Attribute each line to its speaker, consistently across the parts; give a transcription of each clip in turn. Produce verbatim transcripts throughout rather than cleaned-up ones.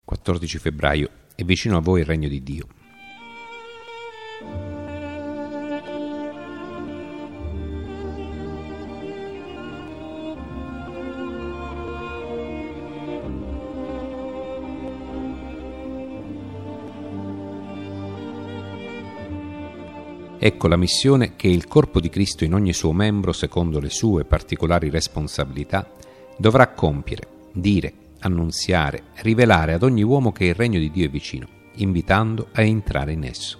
Speaker 1: quattordici febbraio. È vicino a voi il regno di Dio. Ecco la missione che il corpo di Cristo in ogni suo membro, secondo le sue particolari responsabilità, dovrà compiere, dire, annunziare, rivelare ad ogni uomo che il regno di Dio è vicino, invitando a entrare in esso.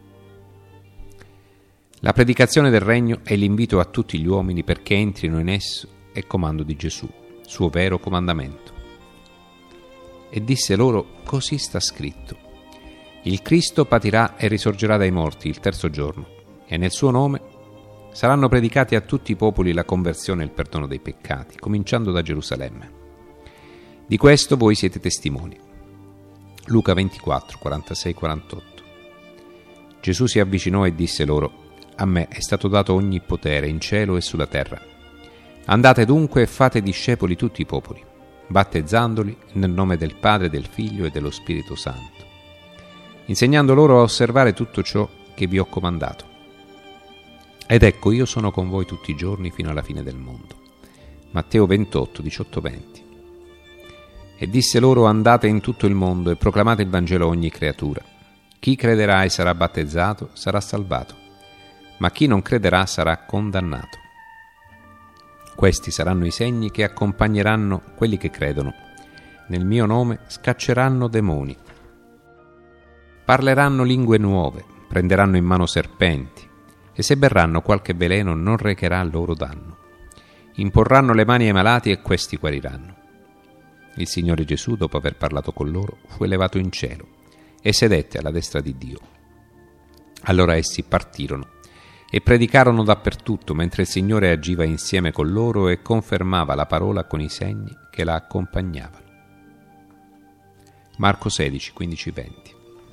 Speaker 1: La predicazione del regno è l'invito a tutti gli uomini perché entrino in esso è comando di Gesù, suo vero comandamento. E disse loro: così sta scritto: il Cristo patirà e risorgerà dai morti il terzo giorno, e nel suo nome saranno predicati a tutti i popoli la conversione e il perdono dei peccati, cominciando da Gerusalemme. Di questo voi siete testimoni. Luca ventiquattro, quarantasei quarantotto. Gesù si avvicinò e disse loro: a me è stato dato ogni potere in cielo e sulla terra. Andate dunque e fate discepoli tutti i popoli, battezzandoli nel nome del Padre, del Figlio e dello Spirito Santo, insegnando loro a osservare tutto ciò che vi ho comandato. Ed ecco, io sono con voi tutti i giorni fino alla fine del mondo. Matteo ventotto, diciotto venti. E disse loro: andate in tutto il mondo e proclamate il Vangelo a ogni creatura. Chi crederà e sarà battezzato sarà salvato, ma chi non crederà sarà condannato. Questi saranno i segni che accompagneranno quelli che credono. Nel mio nome scacceranno demoni. Parleranno lingue nuove, prenderanno in mano serpenti, e se berranno qualche veleno non recherà loro danno. Imporranno le mani ai malati e questi guariranno. Il Signore Gesù, dopo aver parlato con loro, fu elevato in cielo e sedette alla destra di Dio. Allora essi partirono e predicarono dappertutto, mentre il Signore agiva insieme con loro e confermava la parola con i segni che la accompagnavano. Marco sedici, quindici venti.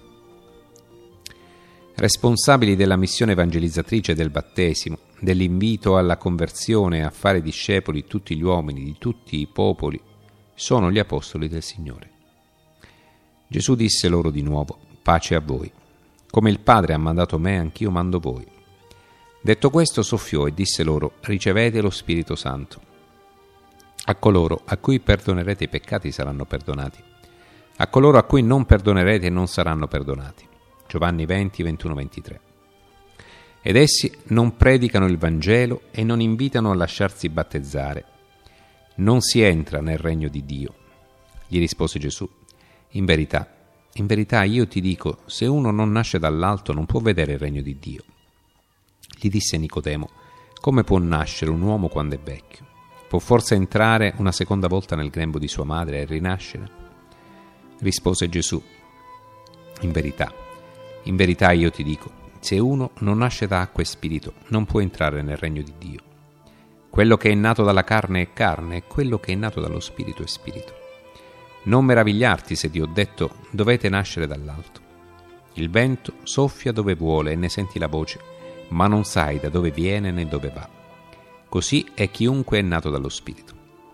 Speaker 1: Responsabili della missione evangelizzatrice del battesimo, dell'invito alla conversione e a fare discepoli tutti gli uomini di tutti i popoli, sono gli apostoli del Signore. Gesù disse loro di nuovo: pace a voi. Come il Padre ha mandato me, anch'io mando voi. Detto questo, soffiò e disse loro: ricevete lo Spirito Santo. A coloro a cui perdonerete i peccati saranno perdonati, a coloro a cui non perdonerete non saranno perdonati. Giovanni venti, ventuno ventitré. Ed essi non predicano il Vangelo e non invitano a lasciarsi battezzare. Non si entra nel regno di Dio. Gli rispose Gesù: in verità, in verità io ti dico, se uno non nasce dall'alto non può vedere il regno di Dio. Gli disse Nicodemo: come può nascere un uomo quando è vecchio? Può forse entrare una seconda volta nel grembo di sua madre e rinascere? Rispose Gesù: in verità, in verità io ti dico, se uno non nasce da acqua e spirito non può entrare nel regno di Dio. Quello che è nato dalla carne è carne, e quello che è nato dallo spirito è spirito. Non meravigliarti se ti ho detto: dovete nascere dall'alto. Il vento soffia dove vuole e ne senti la voce, ma non sai da dove viene né dove va. Così è chiunque è nato dallo spirito.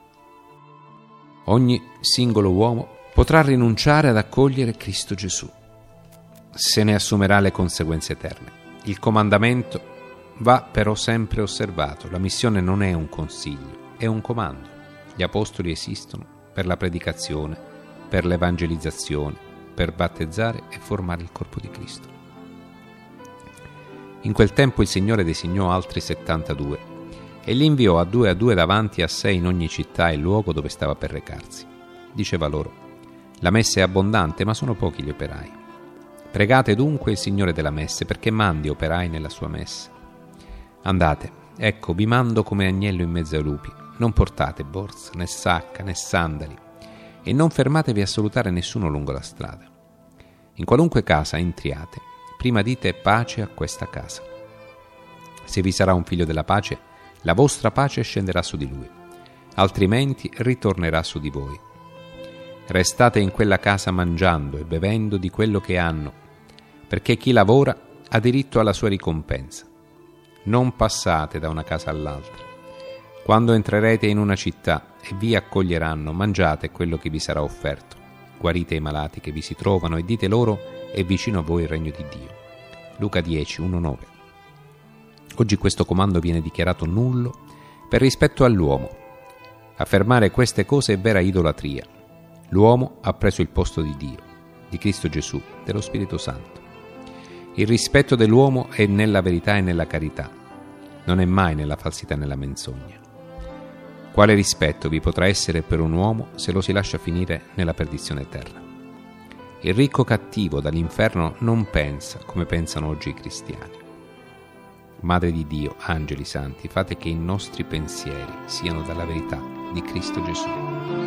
Speaker 1: Ogni singolo uomo potrà rinunciare ad accogliere Cristo Gesù. Se ne assumerà le conseguenze eterne. Il comandamento va però sempre osservato. La missione non è un consiglio, è un comando. Gli apostoli esistono per la predicazione, per l'evangelizzazione, per battezzare e formare il corpo di Cristo. In quel tempo il Signore designò altri settantadue e li inviò a due a due davanti a sé in ogni città e luogo dove stava per recarsi. Diceva loro: la messe è abbondante, ma sono pochi gli operai. Pregate dunque il Signore della messe perché mandi operai nella sua messe. Andate, ecco, vi mando come agnello in mezzo ai lupi. Non portate borsa, né sacca, né sandali, e non fermatevi a salutare nessuno lungo la strada. In qualunque casa entriate, prima dite pace a questa casa. Se vi sarà un figlio della pace, la vostra pace scenderà su di lui, altrimenti ritornerà su di voi. Restate in quella casa mangiando e bevendo di quello che hanno, perché chi lavora ha diritto alla sua ricompensa. Non passate da una casa all'altra. Quando entrerete in una città e vi accoglieranno, mangiate quello che vi sarà offerto. guarite i malati che vi si trovano e dite loro: è vicino a voi il regno di Dio. Luca dieci, uno nove. Oggi questo comando viene dichiarato nullo per rispetto all'uomo. Affermare queste cose è vera idolatria. L'uomo ha preso il posto di Dio, di Cristo Gesù, dello Spirito Santo. Il rispetto dell'uomo è nella verità e nella carità, non è mai nella falsità e nella menzogna. Quale rispetto vi potrà essere per un uomo se lo si lascia finire nella perdizione eterna? Il ricco cattivo dall'inferno non pensa come pensano oggi i cristiani. Madre di Dio, angeli santi, fate che i nostri pensieri siano dalla verità di Cristo Gesù.